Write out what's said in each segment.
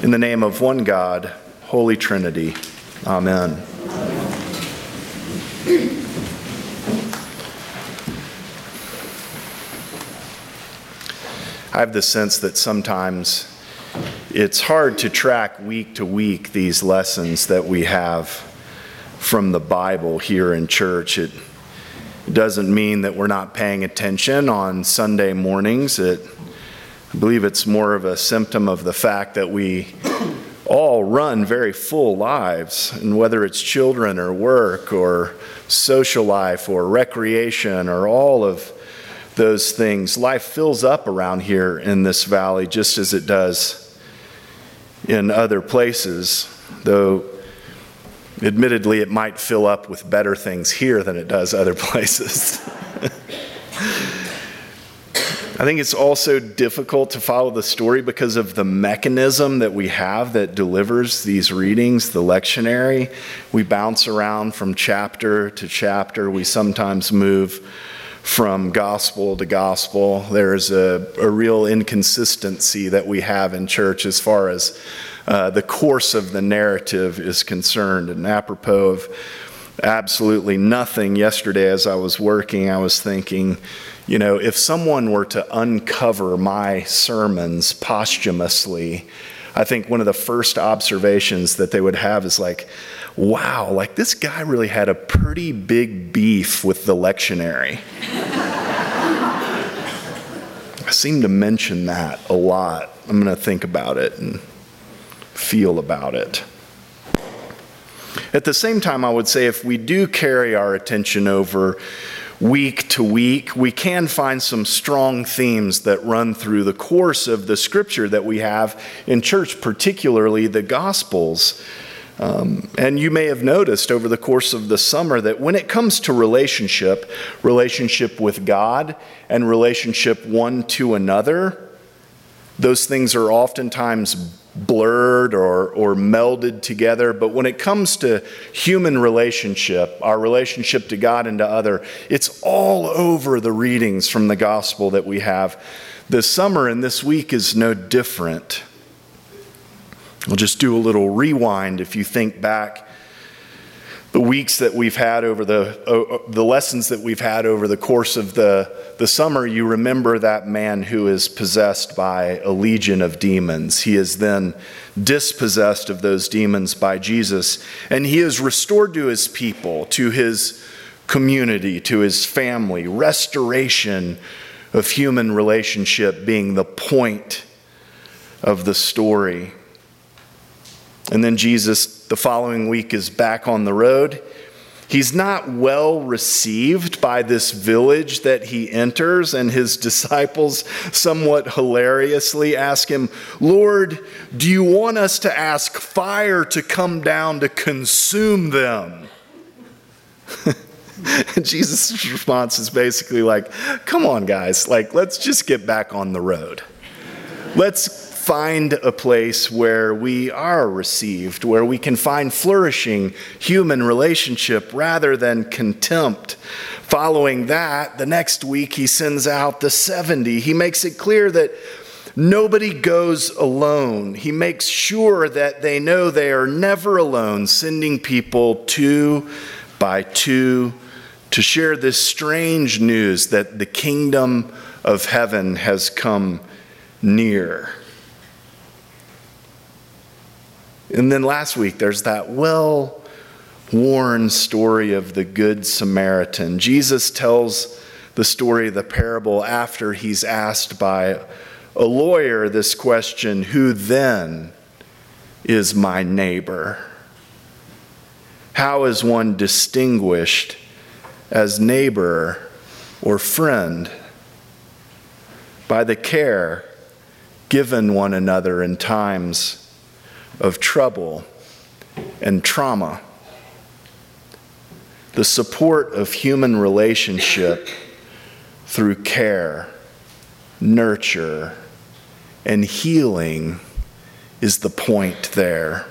In the name of one God, Holy Trinity. Amen. I have the sense that sometimes it's hard to track week to week these lessons that we have from the Bible here in church. It doesn't mean that we're not paying attention on Sunday mornings. I believe it's more of a symptom of the fact that we all run very full lives, and whether it's children or work or social life or recreation or all of those things, life fills up around here in this valley just as it does in other places, though admittedly it might fill up with better things here than it does other places. I think it's also difficult to follow the story because of the mechanism that we have that delivers these readings, the lectionary. We bounce around from chapter to chapter. We sometimes move from gospel to gospel. There's a real inconsistency that we have in church as far as the course of the narrative is concerned. And apropos of absolutely nothing, yesterday as I was working, I was thinking, you know, if someone were to uncover my sermons posthumously, I think one of the first observations that they would have is like, wow, like this guy really had a pretty big beef with the lectionary. I seem to mention that a lot. I'm going to think about it and feel about it. At the same time, I would say if we do carry our attention over week to week, we can find some strong themes that run through the course of the scripture that we have in church, particularly the Gospels. And you may have noticed over the course of the summer that when it comes to relationship with God and relationship one to another, those things are oftentimes blurred or melded together. But when it comes to human relationship, our relationship to God and to other, it's all over the readings from the gospel that we have this summer, and this week is no different. We'll just do a little rewind. If you think back the weeks that we've had over the lessons that we've had over the course of the summer, you remember that man who is possessed by a legion of demons. He is then dispossessed of those demons by Jesus, and he is restored to his people, to his community, to his family. Restoration of human relationship being the point of the story. And then Jesus, the following week, is back on the road. He's not well received by this village that he enters, and his disciples somewhat hilariously ask him, "Lord, do you want us to ask fire to come down to consume them?" And Jesus' response is basically like, come on, guys, like, let's just get back on the road. Let's find a place where we are received, where we can find flourishing human relationship rather than contempt. Following that, the next week he sends out the 70. He makes it clear that nobody goes alone. He makes sure that they know they are never alone, sending people 2 by 2 to share this strange news that the kingdom of heaven has come near. And then last week, there's that well-worn story of the Good Samaritan. Jesus tells the story of the parable after he's asked by a lawyer this question, who then is my neighbor? How is one distinguished as neighbor or friend? By the care given one another in times of trouble and trauma. The support of human relationship through care, nurture, and healing is the point there.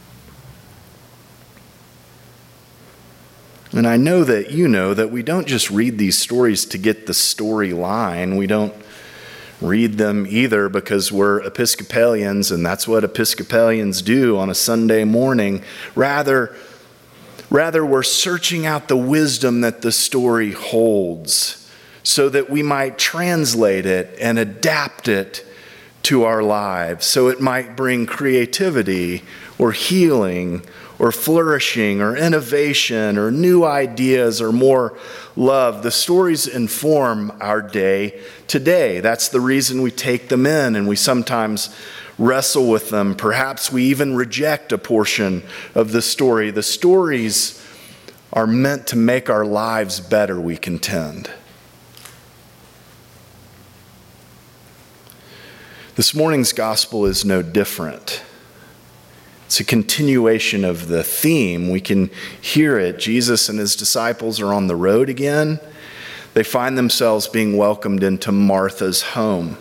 And I know that you know that we don't just read these stories to get the storyline. We don't read them either because we're Episcopalians and that's what Episcopalians do on a Sunday morning. Rather, we're searching out the wisdom that the story holds so that we might translate it and adapt it to our lives, so it might bring creativity or healing or flourishing or innovation or new ideas or more love. The stories inform our day today. That's the reason we take them in, and we sometimes wrestle with them. Perhaps we even reject a portion of the story. The stories are meant to make our lives better, we contend. This morning's gospel is no different. It's a continuation of the theme. We can hear it. Jesus and his disciples are on the road again. They find themselves being welcomed into Martha's home.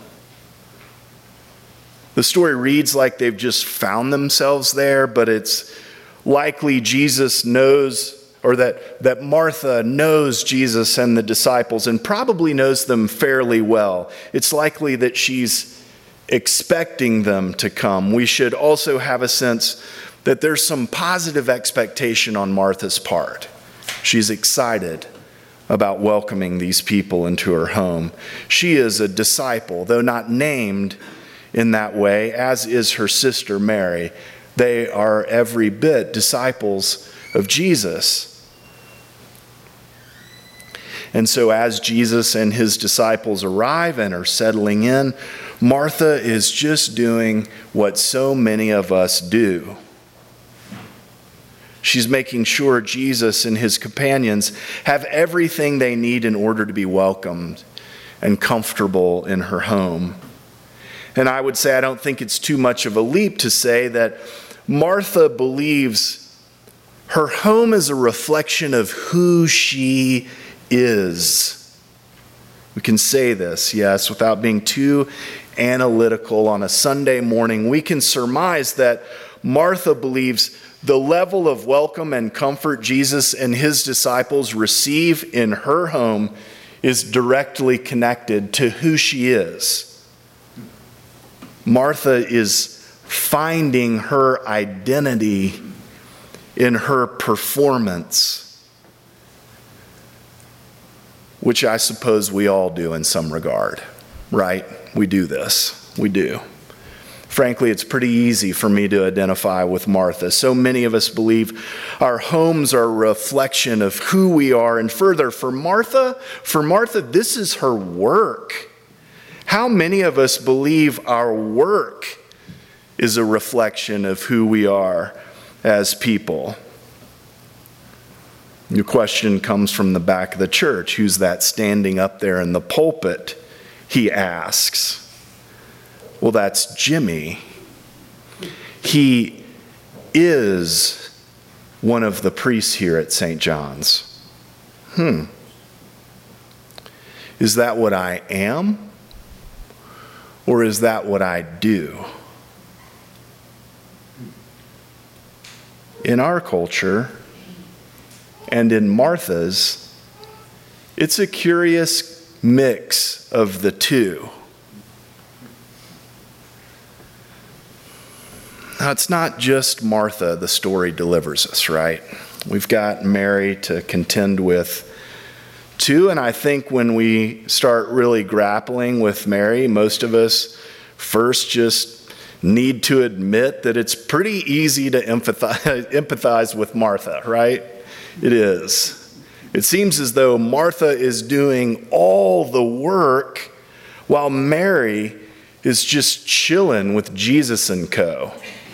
The story reads like they've just found themselves there, but it's likely Jesus knows, or that Martha knows Jesus and the disciples and probably knows them fairly well. It's likely that she's expecting them to come. We should also have a sense that there's some positive expectation on Martha's part. She's excited about welcoming these people into her home. She is a disciple, though not named in that way, as is her sister Mary. They are every bit disciples of Jesus. And so as Jesus and his disciples arrive and are settling in, Martha is just doing what so many of us do. She's making sure Jesus and his companions have everything they need in order to be welcomed and comfortable in her home. And I would say I don't think it's too much of a leap to say that Martha believes her home is a reflection of who she is. We can say this, yes, without being too analytical on a Sunday morning. We can surmise that Martha believes the level of welcome and comfort Jesus and his disciples receive in her home is directly connected to who she is. Martha is finding her identity in her performance, which I suppose we all do in some regard, right? We do this. We do. Frankly, it's pretty easy for me to identify with Martha. So many of us believe our homes are a reflection of who we are. And further, for Martha, this is her work. How many of us believe our work is a reflection of who we are as people? The question comes from the back of the church. Who's that standing up there in the pulpit? He asks. Well, that's Jimmy. He is one of the priests here at St. John's. Is that what I am? Or is that what I do? In our culture, and in Martha's, it's a curious mix of the two. Now, it's not just Martha the story delivers us, right? We've got Mary to contend with too, and I think when we start really grappling with Mary, most of us first just need to admit that it's pretty easy to empathize with Martha, right? It is. It seems as though Martha is doing all the work while Mary is just chilling with Jesus and co.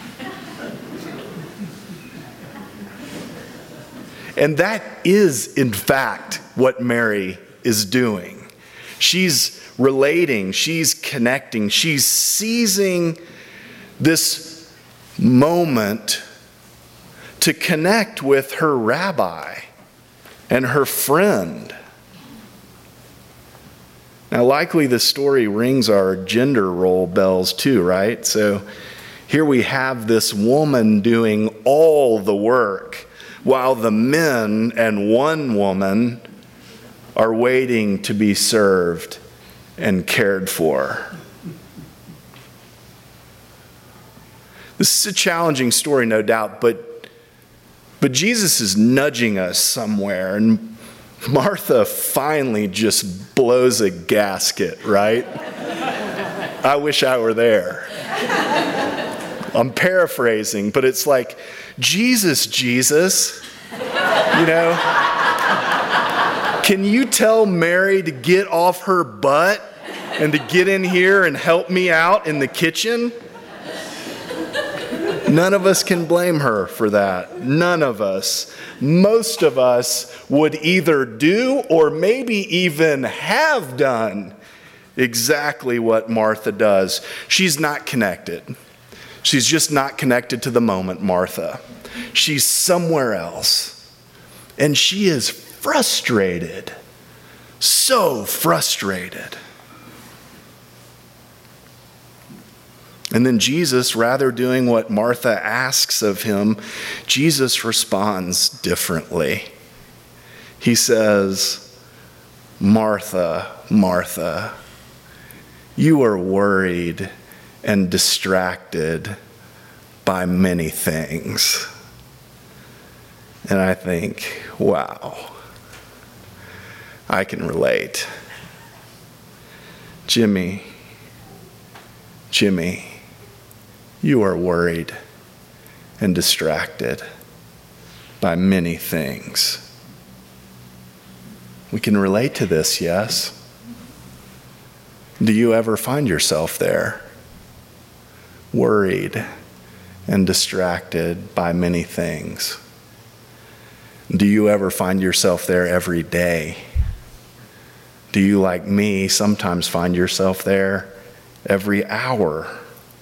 And that is, in fact, what Mary is doing. She's relating, she's connecting, she's seizing this moment to connect with her rabbi and her friend. Now, likely the story rings our gender role bells too, right? So here we have this woman doing all the work, while the men and one woman are waiting to be served and cared for. This is a challenging story, no doubt, but Jesus is nudging us somewhere, and Martha finally just blows a gasket, right? I wish I were there. I'm paraphrasing, but it's like, Jesus, can you tell Mary to get off her butt and to get in here and help me out in the kitchen? None of us can blame her for that. None of us. Most of us would either do or maybe even have done exactly what Martha does. She's not connected. She's just not connected to the moment, Martha. She's somewhere else. And she is frustrated. So frustrated. And then Jesus, rather doing what Martha asks of him, Jesus responds differently. He says, Martha, Martha, you are worried and distracted by many things. And I think, wow, I can relate. Jimmy, you are worried and distracted by many things. We can relate to this, yes? Do you ever find yourself there? Worried and distracted by many things? Do you ever find yourself there every day? Do you, like me, sometimes find yourself there every hour?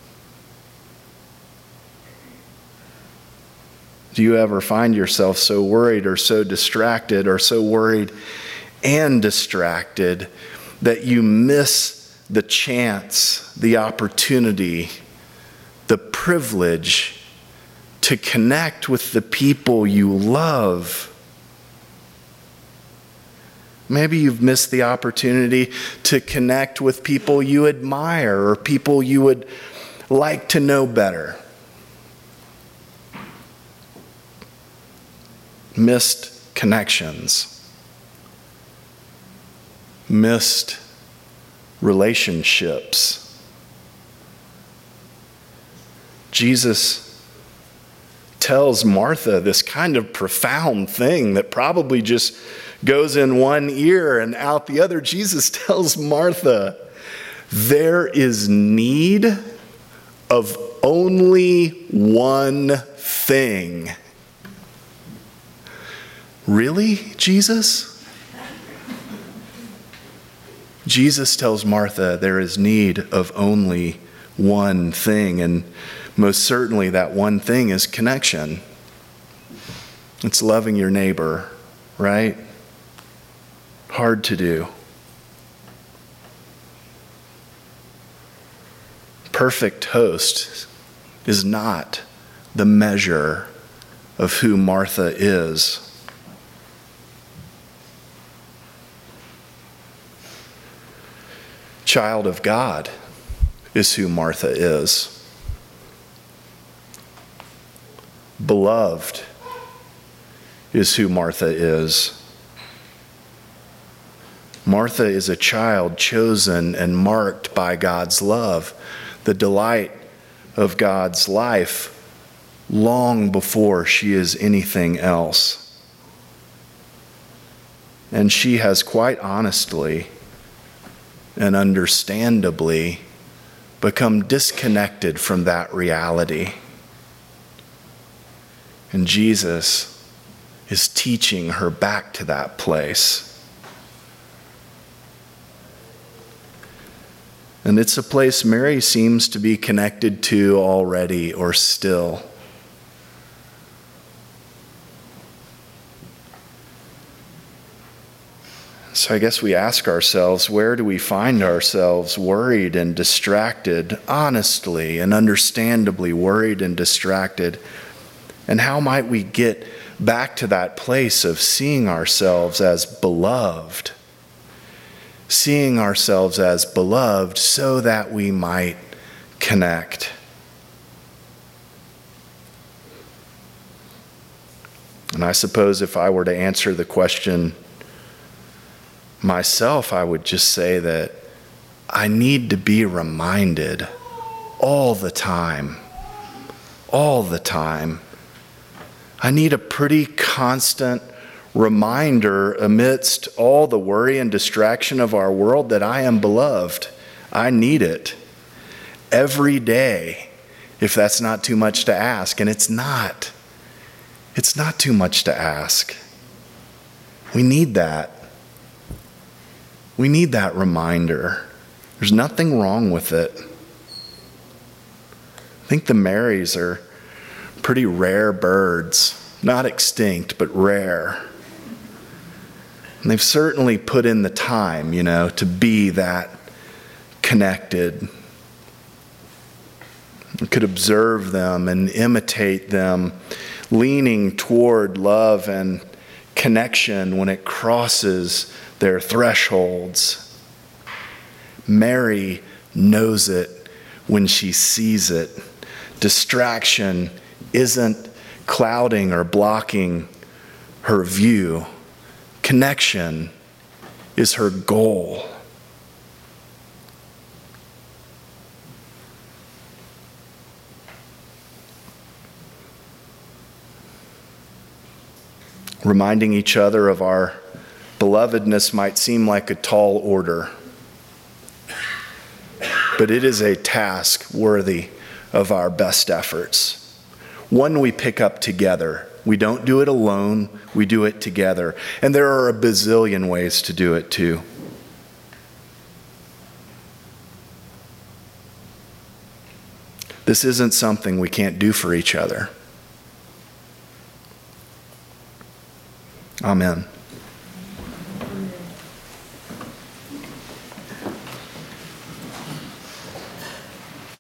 Do you ever find yourself so worried or so distracted or so worried and distracted that you miss the chance, the opportunity, the privilege to connect with the people you love? Maybe you've missed the opportunity to connect with people you admire or people you would like to know better. Missed connections, missed relationships. Jesus tells Martha this kind of profound thing that probably just goes in one ear and out the other. Jesus tells Martha, there is need of only one thing. Really, Jesus? Jesus tells Martha there is need of only one thing, and most certainly that one thing is connection. It's loving your neighbor, right? Hard to do. Perfect host is not the measure of who Martha is. Child of God is who Martha is. Beloved is who Martha is. Martha is a child chosen and marked by God's love, the delight of God's life, long before she is anything else. And she has quite honestly and understandably become disconnected from that reality. And Jesus is teaching her back to that place. And it's a place Mary seems to be connected to already or still. So I guess we ask ourselves, where do we find ourselves worried and distracted, honestly and understandably worried and distracted? And how might we get back to that place of seeing ourselves as beloved seeing ourselves as beloved so that we might connect. And I suppose if I were to answer the question myself, I would just say that I need to be reminded all the time. All the time. I need a pretty constant reminder amidst all the worry and distraction of our world that I am beloved. I need it every day, if that's not too much to ask. And it's not. It's not too much to ask. We need that. We need that reminder. There's nothing wrong with it. I think the Marys are pretty rare birds. Not extinct, but rare. And they've certainly put in the time, to be that connected. You could observe them and imitate them, leaning toward love and connection when it crosses their thresholds. Mary knows it when she sees it. Distraction isn't clouding or blocking her view. Connection is her goal. Reminding each other of our belovedness might seem like a tall order, but it is a task worthy of our best efforts. One we pick up together. We don't do it alone, we do it together. And there are a bazillion ways to do it too. This isn't something we can't do for each other. Amen.